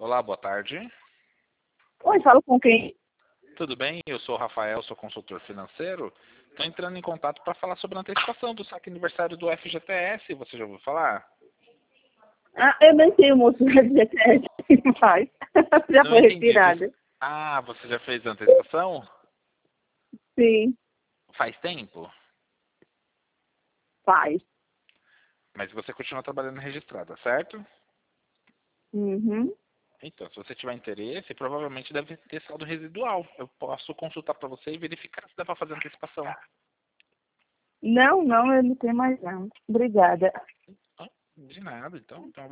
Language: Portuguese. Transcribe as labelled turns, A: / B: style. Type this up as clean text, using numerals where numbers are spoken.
A: Olá, boa tarde.
B: Oi, falo com quem?
A: Tudo bem? Eu sou o Rafael, sou consultor financeiro. Estou entrando em contato para falar sobre a antecipação do saque aniversário do FGTS. Você já ouviu falar?
B: Ah, eu nem tenho moço de FGTS mais. Já
A: Não
B: foi
A: entendi.
B: retirada.
A: Ah, você já fez a antecipação?
B: Sim,
A: Faz tempo?
B: faz.
A: Mas você continua trabalhando registrada, certo?
B: Uhum.
A: Então, se você tiver interesse, provavelmente deve ter saldo residual. Eu posso consultar para você e verificar se dá para fazer antecipação.
B: Não, eu não tenho mais não. Obrigada.
A: Ah, de nada, então. Então,